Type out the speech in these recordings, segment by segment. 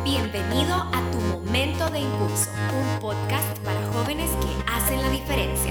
Bienvenido a Tu Momento de Impulso, un podcast para jóvenes que hacen la diferencia.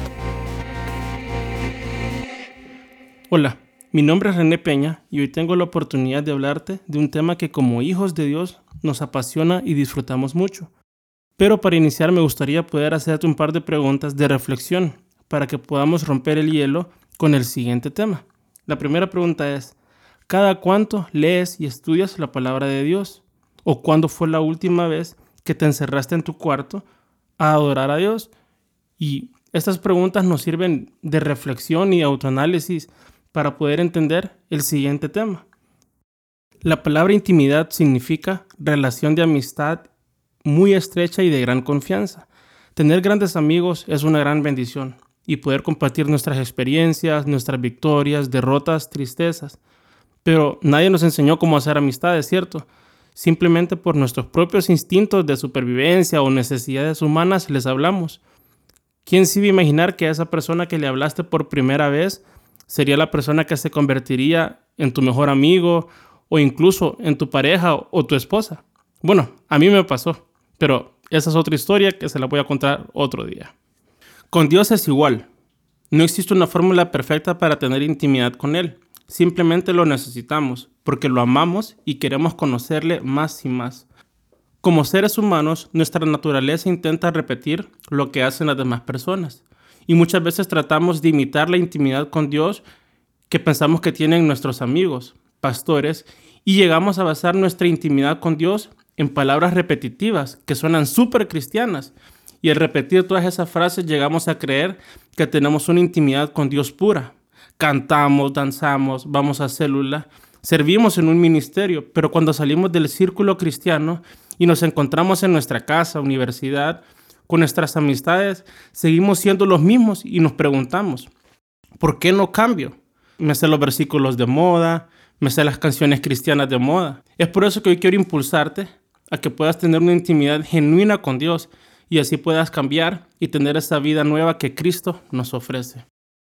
Hola, mi nombre es René Peña y hoy tengo la oportunidad de hablarte de un tema que como hijos de Dios nos apasiona y disfrutamos mucho. Pero para iniciar me gustaría poder hacerte un par de preguntas de reflexión para que podamos romper el hielo con el siguiente tema. La primera pregunta es, ¿cada cuánto lees y estudias la palabra de Dios? ¿O cuándo fue la última vez que te encerraste en tu cuarto a adorar a Dios? Y estas preguntas nos sirven de reflexión y autoanálisis para poder entender el siguiente tema. La palabra intimidad significa relación de amistad muy estrecha y de gran confianza. Tener grandes amigos es una gran bendición y poder compartir nuestras experiencias, nuestras victorias, derrotas, tristezas. Pero nadie nos enseñó cómo hacer amistades, ¿cierto? Simplemente por nuestros propios instintos de supervivencia o necesidades humanas les hablamos. ¿Quién se iba a imaginar que a esa persona que le hablaste por primera vez sería la persona que se convertiría en tu mejor amigo o incluso en tu pareja o tu esposa? Bueno, a mí me pasó, pero esa es otra historia que se la voy a contar otro día. Con Dios es igual. No existe una fórmula perfecta para tener intimidad con Él. Simplemente lo necesitamos porque lo amamos y queremos conocerle más y más. Como seres humanos, nuestra naturaleza intenta repetir lo que hacen las demás personas. Y muchas veces tratamos de imitar la intimidad con Dios que pensamos que tienen nuestros amigos, pastores, y llegamos a basar nuestra intimidad con Dios en palabras repetitivas que suenan súper cristianas. Y al repetir todas esas frases llegamos a creer que tenemos una intimidad con Dios pura. Cantamos, danzamos, vamos a célula, servimos en un ministerio, pero cuando salimos del círculo cristiano y nos encontramos en nuestra casa, universidad, con nuestras amistades, seguimos siendo los mismos y nos preguntamos, ¿por qué no cambio? Me sé los versículos de moda, me sé las canciones cristianas de moda. Es por eso que hoy quiero impulsarte a que puedas tener una intimidad genuina con Dios y así puedas cambiar y tener esa vida nueva que Cristo nos ofrece.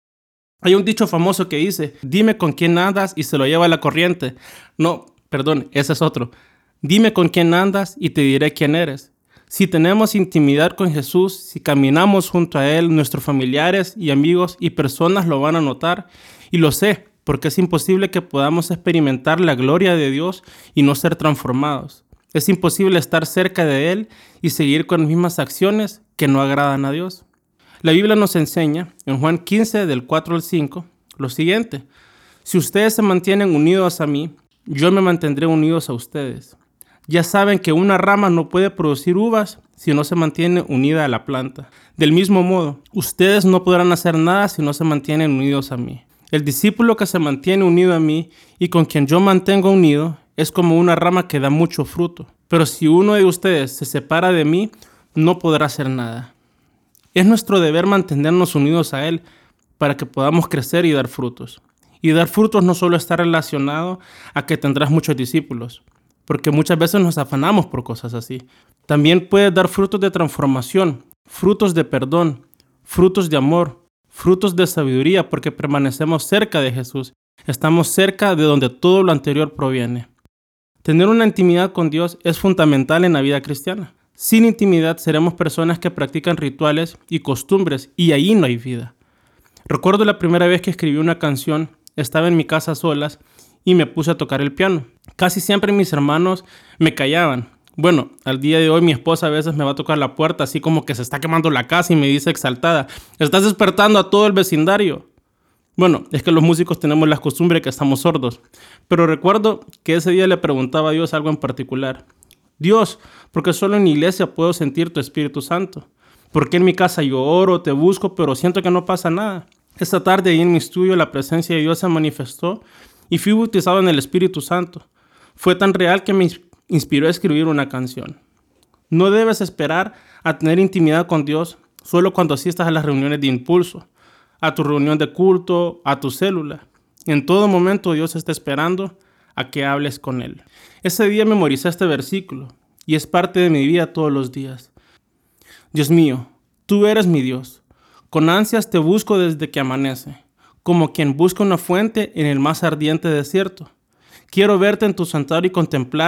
Hay un dicho famoso que dice, dime con quién andas y se lo lleva la corriente. No, perdón, ese es otro. Dime con quién andas y te diré quién eres. Si tenemos intimidad con Jesús, si caminamos junto a Él, nuestros familiares y amigos y personas lo van a notar. Y lo sé, porque es imposible que podamos experimentar la gloria de Dios y no ser transformados. Es imposible estar cerca de Él y seguir con las mismas acciones que no agradan a Dios. La Biblia nos enseña, en Juan 15, del 4 al 5, lo siguiente. Si ustedes se mantienen unidos a mí, yo me mantendré unidos a ustedes. Ya saben que una rama no puede producir uvas si no se mantiene unida a la planta. Del mismo modo, ustedes no podrán hacer nada si no se mantienen unidos a mí. El discípulo que se mantiene unido a mí y con quien yo mantengo unido es como una rama que da mucho fruto. Pero si uno de ustedes se separa de mí, no podrá hacer nada. Es nuestro deber mantenernos unidos a Él para que podamos crecer y dar frutos. Y dar frutos no solo está relacionado a que tendrás muchos discípulos, porque muchas veces nos afanamos por cosas así. También puedes dar frutos de transformación, frutos de perdón, frutos de amor, frutos de sabiduría, porque permanecemos cerca de Jesús. Estamos cerca de donde todo lo anterior proviene. Tener una intimidad con Dios es fundamental en la vida cristiana. Sin intimidad seremos personas que practican rituales y costumbres y ahí no hay vida. Recuerdo la primera vez que escribí una canción, estaba en mi casa a solas y me puse a tocar el piano. Casi siempre mis hermanos me callaban. Bueno, al día de hoy mi esposa a veces me va a tocar la puerta así como que se está quemando la casa y me dice exaltada, estás despertando a todo el vecindario. Bueno, es que los músicos tenemos la costumbre que estamos sordos, pero recuerdo que ese día le preguntaba a Dios algo en particular. Dios, porque solo en la iglesia puedo sentir tu Espíritu Santo. Porque en mi casa yo oro, te busco, pero siento que no pasa nada. Esta tarde ahí en mi estudio la presencia de Dios se manifestó y fui bautizado en el Espíritu Santo. Fue tan real que me inspiró a escribir una canción. No debes esperar a tener intimidad con Dios solo cuando asistas a las reuniones de impulso, a tu reunión de culto, a tu célula. En todo momento Dios está esperando a que hables con Él. Ese día memoricé este versículo y es parte de mi vida todos los días. Dios mío, tú eres mi Dios. Con ansias te busco desde que amanece, como quien busca una fuente en el más ardiente desierto. Quiero verte en tu santuario y contemplar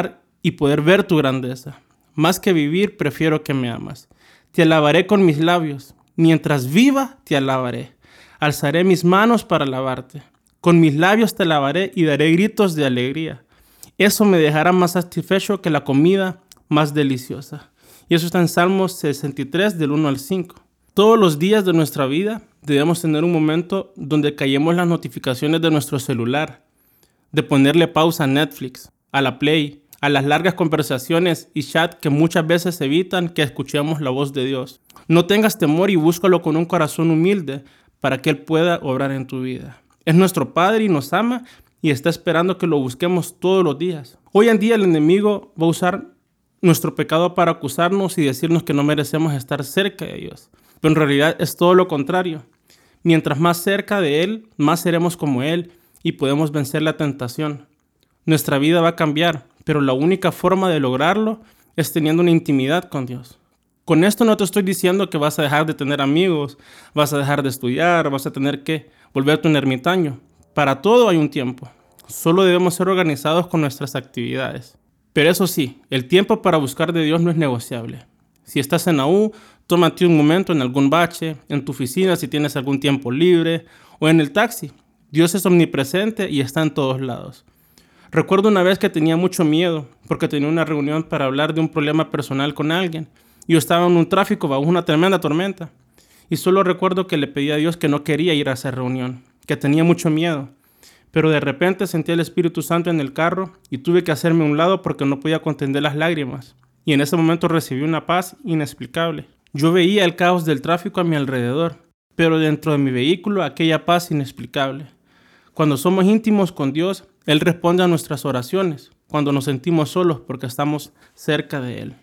y poder ver tu grandeza. Más que vivir, prefiero que me amas. Te alabaré con mis labios. Mientras viva, te alabaré. Alzaré mis manos para alabarte. Con mis labios te alabaré y daré gritos de alegría. Eso me dejará más satisfecho que la comida más deliciosa. Y eso está en Salmos 63, del 1 al 5. Todos los días de nuestra vida debemos tener un momento donde callemos las notificaciones de nuestro celular, de ponerle pausa a Netflix, a la Play, a las largas conversaciones y chat que muchas veces evitan que escuchemos la voz de Dios. No tengas temor y búscalo con un corazón humilde para que Él pueda obrar en tu vida. Es nuestro Padre y nos ama y está esperando que lo busquemos todos los días. Hoy en día el enemigo va a usar nuestro pecado para acusarnos y decirnos que no merecemos estar cerca de Dios. Pero en realidad es todo lo contrario. Mientras más cerca de Él, más seremos como Él y podemos vencer la tentación. Nuestra vida va a cambiar, pero la única forma de lograrlo es teniendo una intimidad con Dios. Con esto no te estoy diciendo que vas a dejar de tener amigos, vas a dejar de estudiar, vas a tener que volverte un ermitaño. Para todo hay un tiempo. Solo debemos ser organizados con nuestras actividades. Pero eso sí, el tiempo para buscar de Dios no es negociable. Si estás en la U, tómate un momento en algún bache, en tu oficina si tienes algún tiempo libre, o en el taxi. Dios es omnipresente y está en todos lados. Recuerdo una vez que tenía mucho miedo porque tenía una reunión para hablar de un problema personal con alguien. Yo estaba en un tráfico bajo una tremenda tormenta y solo recuerdo que le pedí a Dios que no quería ir a esa reunión, que tenía mucho miedo. Pero de repente sentí el Espíritu Santo en el carro y tuve que hacerme a un lado porque no podía contener las lágrimas. Y en ese momento recibí una paz inexplicable. Yo veía el caos del tráfico a mi alrededor, pero dentro de mi vehículo aquella paz inexplicable. Cuando somos íntimos con Dios, Él responde a nuestras oraciones, cuando nos sentimos solos porque estamos cerca de Él.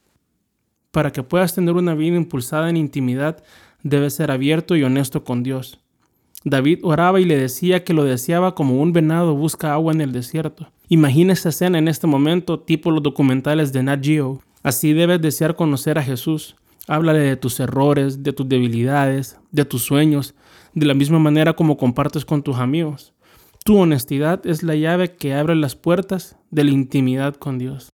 Para que puedas tener una vida impulsada en intimidad, debes ser abierto y honesto con Dios. David oraba y le decía que lo deseaba como un venado busca agua en el desierto. Imagina esa escena en este momento, tipo los documentales de Nat Geo. Así debes desear conocer a Jesús. Háblale de tus errores, de tus debilidades, de tus sueños, de la misma manera como compartes con tus amigos. Tu honestidad es la llave que abre las puertas de la intimidad con Dios.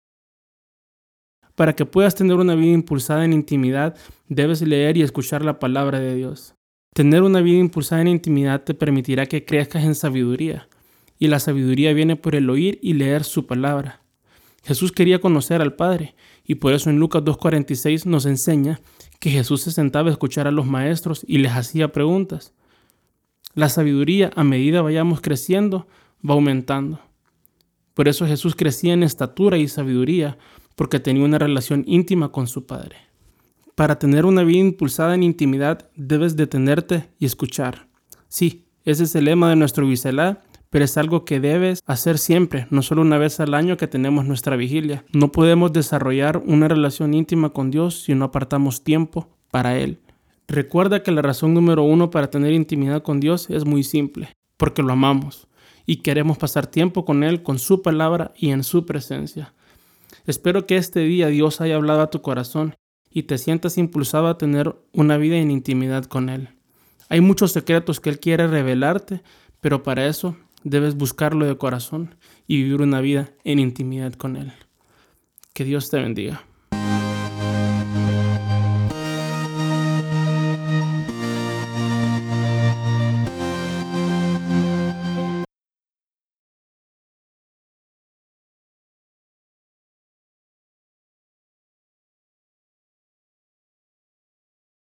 Para que puedas tener una vida impulsada en intimidad, debes leer y escuchar la palabra de Dios. Tener una vida impulsada en intimidad te permitirá que crezcas en sabiduría, y la sabiduría viene por el oír y leer su palabra. Jesús quería conocer al Padre, y por eso en Lucas 2:46 nos enseña que Jesús se sentaba a escuchar a los maestros y les hacía preguntas. La sabiduría, a medida vayamos creciendo, va aumentando. Por eso Jesús crecía en estatura y sabiduría, porque tenía una relación íntima con su Padre. Para tener una vida impulsada en intimidad, debes detenerte y escuchar. Sí, ese es el lema de nuestro Biselá, pero es algo que debes hacer siempre, no solo una vez al año que tenemos nuestra vigilia. No podemos desarrollar una relación íntima con Dios si no apartamos tiempo para Él. Recuerda que la razón número 1 para tener intimidad con Dios es muy simple, porque lo amamos y queremos pasar tiempo con Él, con su palabra y en su presencia. Espero que este día Dios haya hablado a tu corazón y te sientas impulsado a tener una vida en intimidad con Él. Hay muchos secretos que Él quiere revelarte, pero para eso debes buscarlo de corazón y vivir una vida en intimidad con Él. Que Dios te bendiga.